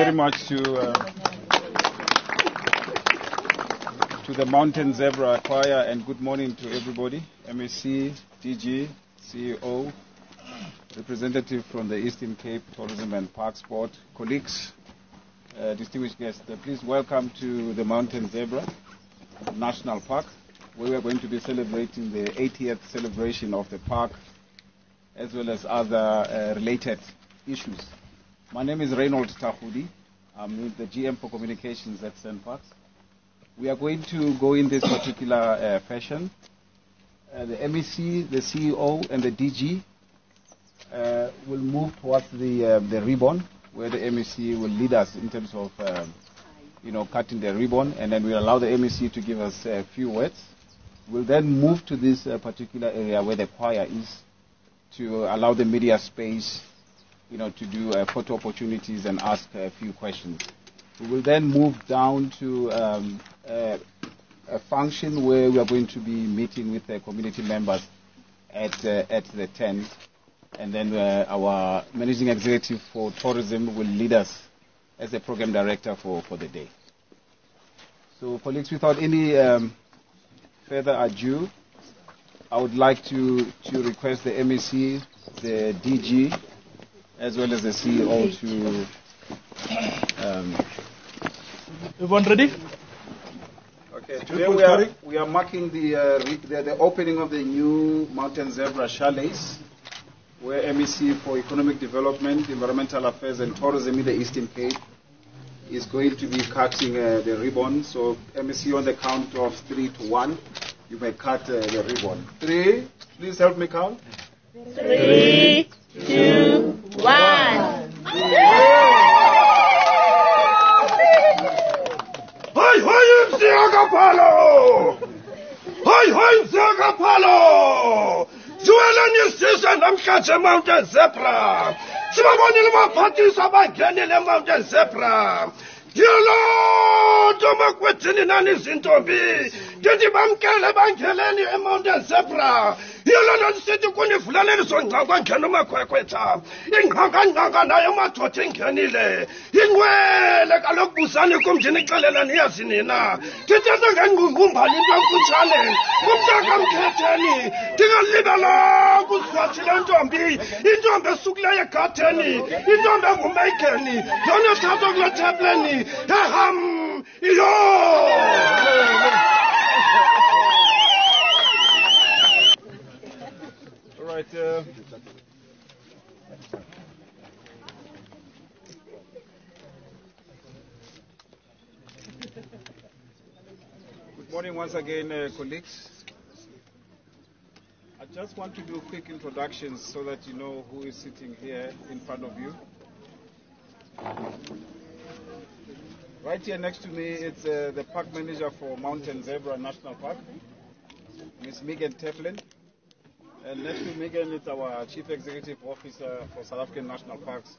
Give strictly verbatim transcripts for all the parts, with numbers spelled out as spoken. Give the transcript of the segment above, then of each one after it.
very much to uh, to the Mountain Zebra Choir, and good morning to everybody. M E C, D G, C E O, representative from the Eastern Cape Tourism and Parks Board, colleagues, uh, distinguished guests. Uh, please welcome to the Mountain Zebra National Park, where we are going to be celebrating the eightieth celebration of the park, as well as other uh, related issues. My name is Reynold Tahudi. I'm the G M for Communications at SANParks. We are going to go in this particular uh, fashion. Uh, the M E C, the C E O, and the D G uh, will move towards the uh, the ribbon, where the M E C will lead us in terms of um, you know, cutting the ribbon, and then we'll allow the M E C to give us a few words. We'll then move to this uh, particular area where the choir is, to allow the media space, you know, to do uh, photo opportunities and ask a few questions. We will then move down to um, uh, a function where we are going to be meeting with the community members at uh, at the tent, and then uh, our managing executive for tourism will lead us as the program director for, for the day. So, colleagues, without any um, further ado, I would like to, to request the M E C, the D G, as well as the C E O to... Um, Everyone ready? Okay, today we are, we are marking the, uh, the, the opening of the new Mountain Zebra Chalets, where M E C for Economic Development, Environmental Affairs and Tourism in the Eastern Cape is going to be cutting uh, the ribbon. So M E C, on the count of three to one, you may cut uh, the ribbon. Three, please help me count. Three, two, one. Hi, hi, Mziyakapalo! Hi, hi, Mziyakapalo! Zuelani season namhlanje Mountain Zebra. Sibabonile abaphathisi abangenile Mountain Zebra. Ngiyalonto makwethini nani izintombi. Ndithi bamkele bangeleni eMountain Zebra. Yilona sithi kunivuleleni songca kwangena umakhwekhwetha. Ingqangangqanga nayo madoda engenile. Inqwele kaloku busani kumjini ixelela niyazi nina. Ndithetha ngengqungqumbali into emfutshane. Kumntaka mkhetheni. Ndingalibala usiwathile ntombi. Intombi esukileyo egadeni. Intombi engumeigeni. Yona thathwa kule tepleni. Eham! Iyo! All right. Uh, good morning once again, uh, colleagues. I just want to do quick introductions so that you know who is sitting here in front of you. Right here next to me, it's uh, the park manager for Mountain Zebra National Park, Miz Megan Teflin. And next to Megan, it's our Chief Executive Officer for South African National Parks,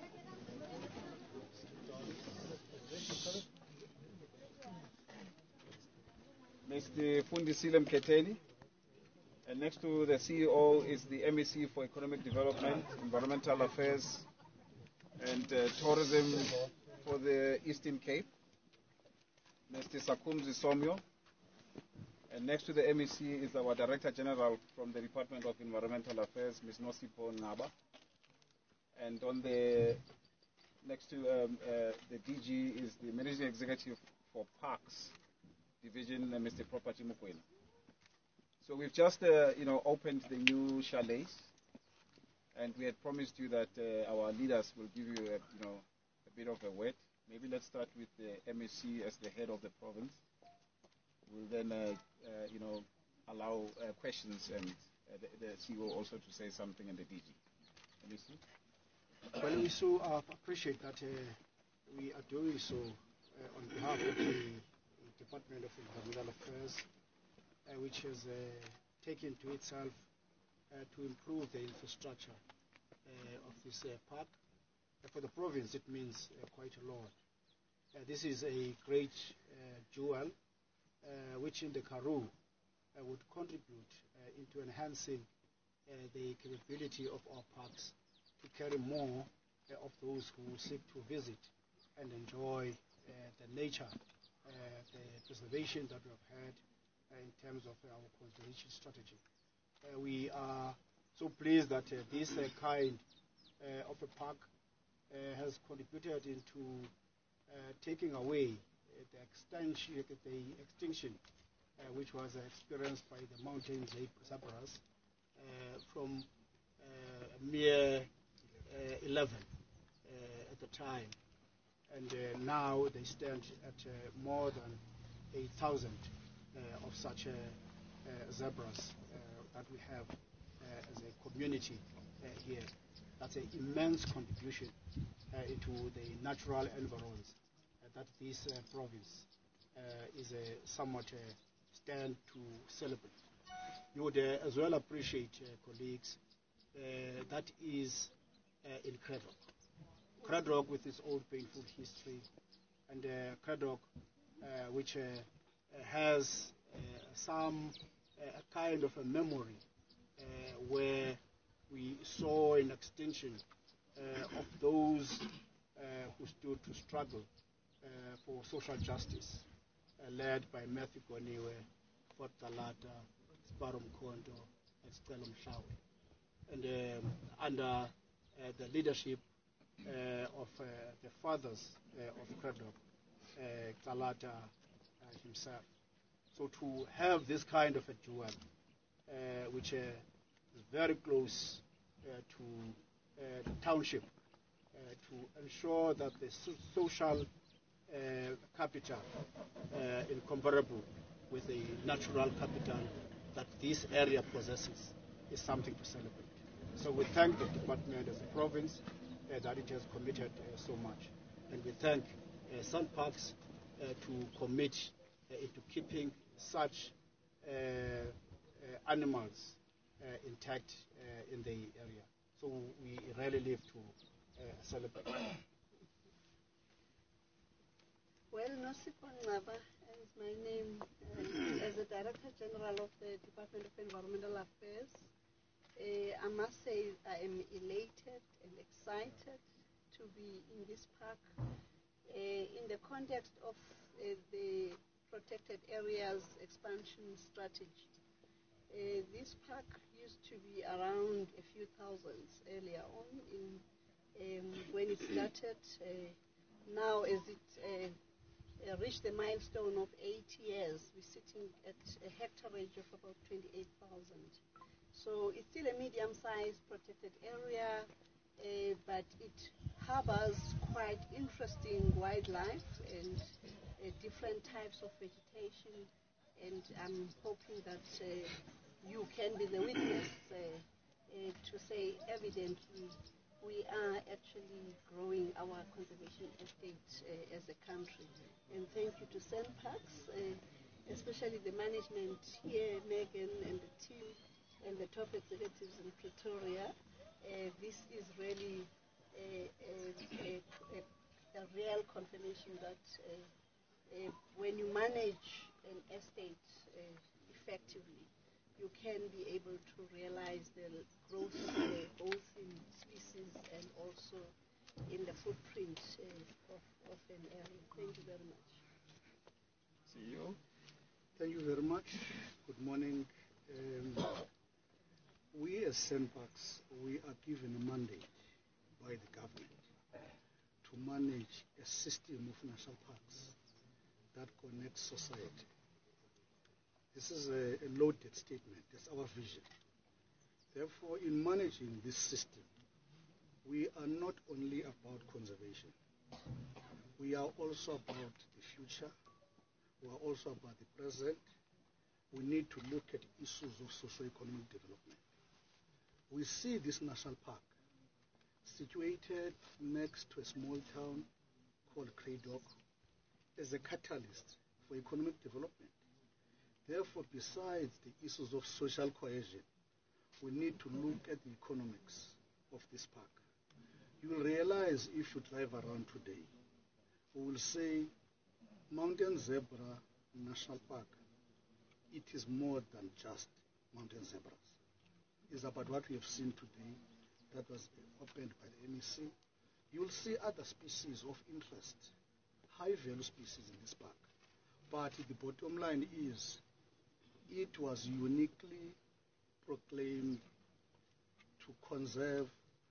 Mister Fundisile Mketheni. And next to the C E O is the M E C for Economic Development, Environmental Affairs and uh, Tourism for the Eastern Cape, Mister Sakumzi Somyo. And next to the M E C is our Director General from the Department of Environmental Affairs, Miz Nosipo Ngaba. And on the next to um, uh, the D G is the Managing Executive for Parks Division, uh, Mister Property Mukwena. So we've just uh, you know, opened the new chalets, and we had promised you that uh, our leaders will give you a, you know, a bit of a word. Maybe let's start with the M E C as the head of the province. We'll then, uh, uh, you know, allow uh, questions, and uh, the, the C E O also to say something, and the D G. M E C? Well, we so uh, appreciate that uh, we are doing so uh, on behalf of the Department of Environmental Affairs, uh, which has uh, taken to itself uh, to improve the infrastructure uh, of this uh, park. Uh, for the province, it means uh, quite a lot. Uh, this is a great uh, jewel Uh, which in the Karoo uh, would contribute uh, into enhancing uh, the capability of our parks to carry more uh, of those who seek to visit and enjoy uh, the nature, uh, the preservation that we have had uh, in terms of our conservation strategy. Uh, we are so pleased that uh, this uh, kind uh, of a park uh, has contributed into uh, taking away uh, the extinction, the extinction uh, which was uh, experienced by the mountain zebras uh, from uh, a mere uh, eleven uh, at the time, and uh, now they stand at uh, more than eight thousand uh, of such uh, uh, zebras uh, that we have uh, as a community uh, here. That's an immense contribution uh, into the natural environs uh, that this uh, province uh, is a somewhat uh, stand to celebrate. You would uh, as well appreciate, uh, colleagues, uh, that is uh, in Craddock. Craddock with its own painful history, and uh, Craddock uh, which uh, has uh, some uh, kind of a memory uh, where we saw an extinction uh, of those uh, who stood to struggle uh, for social justice, uh, led by Matthew Goniwe, Fort Talata, Sparrow Mkondo, and Stella Mshawe. And um, under uh, the leadership uh, of uh, the fathers uh, of Craddock, uh, Talata uh, himself. So to have this kind of a jewel, uh, which uh, is very close uh, to uh, the township, uh, to ensure that the so social uh, capital uh, incomparable with the natural capital that this area possesses is something to celebrate. So we thank the department as a province uh, that it has committed uh, so much. And we thank uh, SANParks uh, to commit uh, into keeping such uh, uh, animals uh, intact uh, in the area. So we really live to uh, celebrate. Well, Nosipho Nqaba is my name uh, as the Director General of the Department of Environmental Affairs. Uh, I must say I am elated and excited to be in this park uh, in the context of uh, the protected areas expansion strategy. Uh, this park used to be around a few thousands earlier on in, um, when it started. Uh, now as it uh, uh, reached the milestone of eight years, we're sitting at a hectareage of about twenty-eight thousand. So it's still a medium-sized protected area, uh, but it harbors quite interesting wildlife and uh, different types of vegetation, and I'm hoping that uh, you can be the witness uh, uh, to say evidently we are actually growing our conservation estate uh, as a country. And thank you to SANParks, uh, especially the management here, Megan and the team, and the top executives in Pretoria. Uh, this is really a, a, a, a, a real confirmation that uh, uh, when you manage an estate uh, effectively, you can be able to realize the growth uh, both in species and also in the footprint uh, of, of an area. Thank you very much. C E O. Thank you very much. Good morning. Um, we as SANParks, we are given a mandate by the government to manage a system of national parks that connects society. This is a, a loaded statement. That's our vision. Therefore, in managing this system, we are not only about conservation. We are also about the future. We are also about the present. We need to look at issues of socio-economic development. We see this national park situated next to a small town called Craddock as a catalyst for economic development. Therefore, besides the issues of social cohesion, we need to look at the economics of this park. You will realize if you drive around today, we will say Mountain Zebra National Park, it is more than just mountain zebras. It's about what we have seen today that was opened by the M E C. you'll see other species of interest, high-value species in this park. But the bottom line is, it was uniquely proclaimed to conserve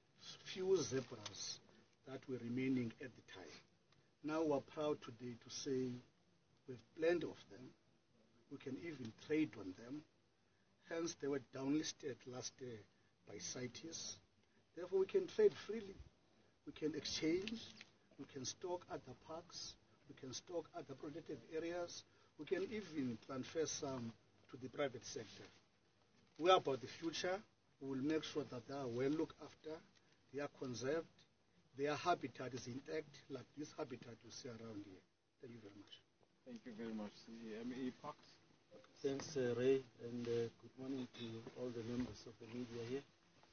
few zebras that were remaining at the time. Now we're proud today to say we've plenty of them. We can even trade on them. Hence, they were downlisted last year by CITES. Therefore, we can trade freely. We can exchange. We can stock other parks. We can stock other protected areas. We can even transfer some to the private sector. We are about the future. We will make sure that they are well looked after, they are conserved, their habitat is intact, like this habitat you see around here. Thank you very much. Thank you very much, C M E Parks. Thanks, uh, Ray, and uh, good morning to all the members of the media here.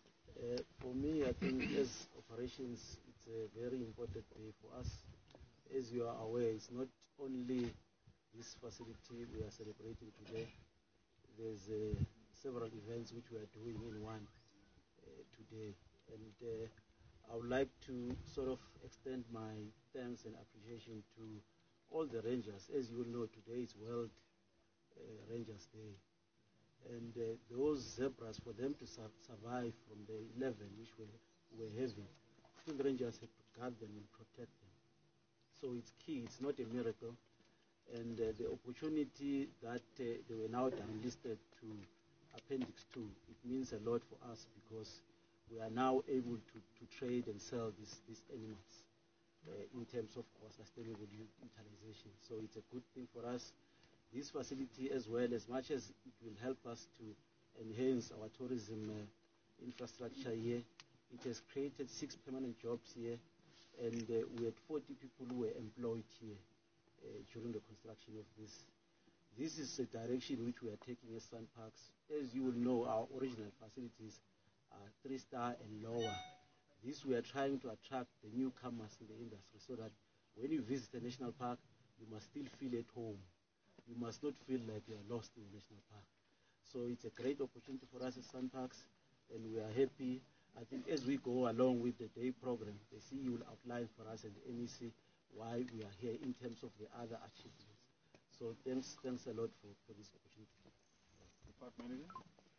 Uh, for me, I think as operations, it's a very important day for us. As you are aware, it's not only this facility we are celebrating today. There's uh, several events which we are doing in one uh, today. And uh, I would like to sort of extend my thanks and appreciation to all the rangers. As you know, today is World uh, Rangers Day. And uh, those zebras, for them to su survive from the eleven which we were having, field rangers had to guard them and protect them. So it's key, it's not a miracle. And uh, the opportunity that uh, they were now downlisted to Appendix two, it means a lot for us because we are now able to, to trade and sell these, these animals uh, in terms of our sustainable utilization. So it's a good thing for us. This facility as well, as much as it will help us to enhance our tourism uh, infrastructure here, it has created six permanent jobs here, and uh, we had forty people who were employed here uh, during the construction of this. This is a direction which we are taking as Sun Parks. As you will know, our original facilities are three-star and lower. This we are trying to attract the newcomers in the industry so that when you visit a national park, you must still feel at home. You must not feel like you are lost in the national park. So it's a great opportunity for us as Sun Parks, and we are happy. I think as we go along with the day program, the C E will outline for us and the M E C why we are here in terms of the other achievements. So thanks, thanks a lot for, for this opportunity. Department Manager.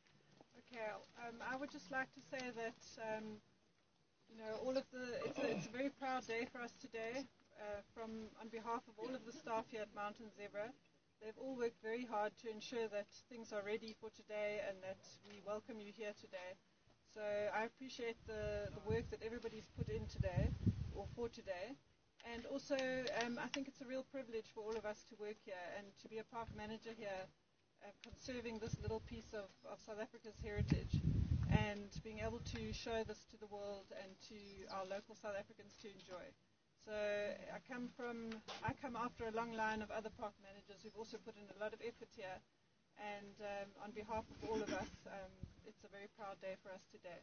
Okay, um, I would just like to say that um, you know all of the it's a, it's a very proud day for us today. Uh, from on behalf of all of the staff here at Mountain Zebra, they've all worked very hard to ensure that things are ready for today and that we welcome you here today. So I appreciate the, the work that everybody's put in today or for today. And also, um, I think it's a real privilege for all of us to work here and to be a park manager here, uh, conserving this little piece of, of South Africa's heritage and being able to show this to the world and to our local South Africans to enjoy. So I come from, I come after a long line of other park managers who've also put in a lot of effort here. And um, on behalf of all of us, um, it's a very proud day for us today.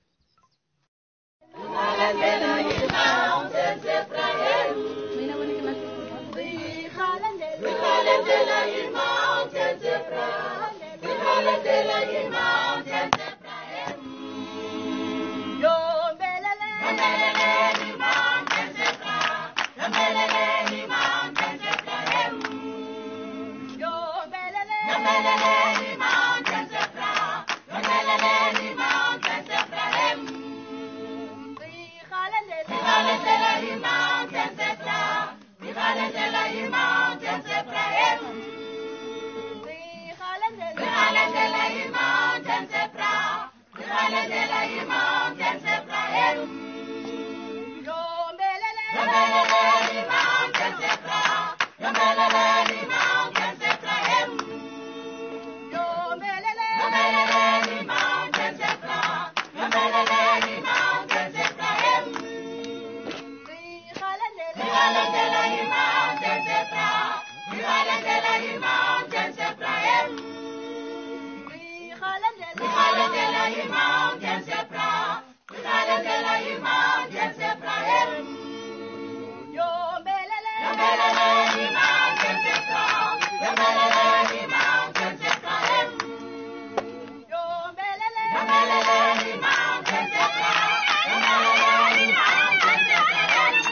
Mountain zebra,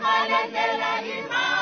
Malandela, Imam.